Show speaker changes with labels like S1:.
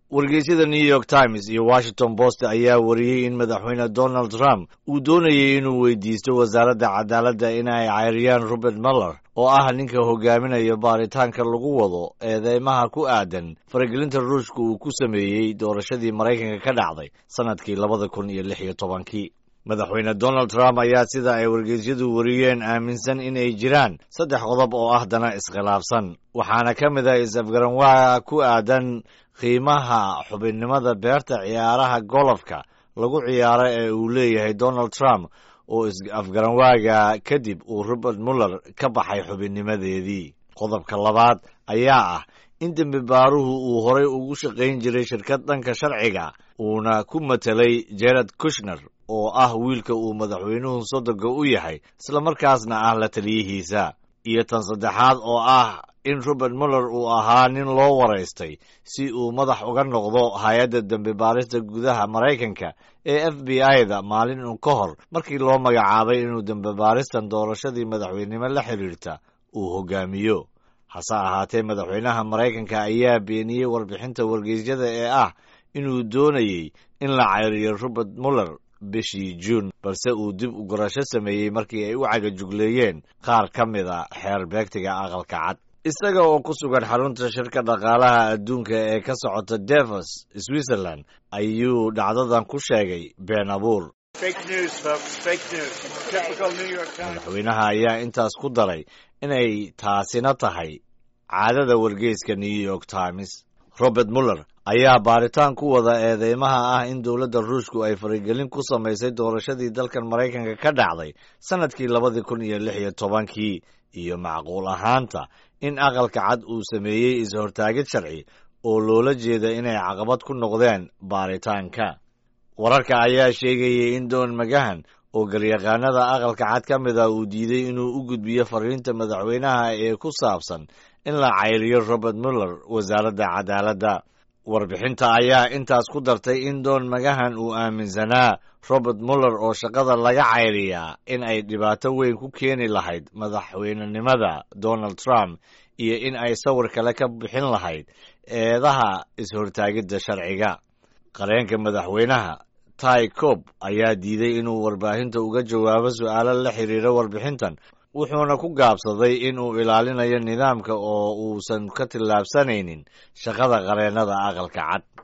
S1: wargeysyada New York Times iyo Washington Post ayaa wariyay in madaxweyne Donald Trump uu doonayay inuu weydiisto wasaaradda cadaaladda in ay cayriyaan Robert Mueller oo ah ninka hogaaminaya baaritaanka lagu wado eedeymaha ku aadan faragelinta Ruushka uu ku sameeyey doorashadii Maraykanka ka dhacday sanadkii 2016. madaxweyne Donald Trump ayaa sida ay wargeysyadu wariyeen aaminsan in ay jiraan 3 qodob oo ah dana iskhilaafsan, waxaana ka mid ah is-afgaranwaa ku aadan qiimaha xubinnimada beerta ciyaaraha golofka lagu ciyaaro ee uu leeyahay Donald Trump oo is-afgaranwaaga kadib uu Robert Mueller ka baxay xubinnimadeedii. Qodobka labaad ayaa ah in dembibaaruhu uu horay ugu shaqayn jiray shirkad dhanka sharciga uuna ku matelay Jared Kushner oo ah wiilka uu madaxweynuhu sodoga u yahay isla markaasna ah la taliyihiisa. iyo tan saddexaad oo ah in Robert Mueller uu ahaa nin loo waraystay si uu madax uga noqdo hay'adda dambi baarista gudaha Maraykanka ee FBI-da maalin ka hor markii loo magacaabay inuu dambi baaristan doorashadii madaxweynimo la xiriirta uu hogaamiyo. hase ahaatee madaxweynaha Maraykanka ayaa beeniyey warbixinta wargeysyada ee ah inuu doonayay in la cayriyo Robert Mueller bishii June, balse uu dib u gurasho sameeyey markii ay u cagajugleeyeen qaar ka mid a xeer beegtiga aqalka cad. isaga oo ku sugan xarunta shirka dhaqaalaha adduunka ee ka socota Davos, Switzerland, ayuu dhacdadan ku sheegay been abuur.
S2: Fake news, folks. Fake news. Typical New York Times.
S1: madaxweynaha ayaa intaas ku daray inay taasina tahay caadada wargeyska New York Times. Robert Mueller ayaa baaritaan ku wada eedeymaha ah in dowladda Ruushku ay faragelin ku samaysay doorashadii dalkan Maraykanka ka dhacday sanadkii 2016 iyo macquul ahaanta in aqalka cad uu sameeyey is-hortaagid sharci oo loola jeeda inay caqabad ku noqdeen baaritaanka. wararka ayaa sheegayay in Don McGahn oo garyaqaanada aqalka cad ka mid ah uu diiday inuu u gudbiyo fariinta madaxweynaha ee ku saabsan in la cayriyo Robert Mueller wasaaradda cadaaladda. warbixinta ayaa intaas ku dartay in Don McGahn uu aaminsanaa Robert Mueller oo shaqada laga cayriyaa in ay dhibaato weyn ku keeni lahayd madaxweynenimada Donald Trump iyo in ay sawir kale ka bixin lahayd eedaha is-hortaagidda sharciga. qareenka madaxweynaha Ty Cobb ayaa diiday inuu warbaahinta uga jawaabo su'aalo la xiriira warbixintan, wuxuuna ku gaabsaday in uu ilaalinayo nidaamka oo uusan ka tillaabsanaynin shaqada qareennada aqalka cad.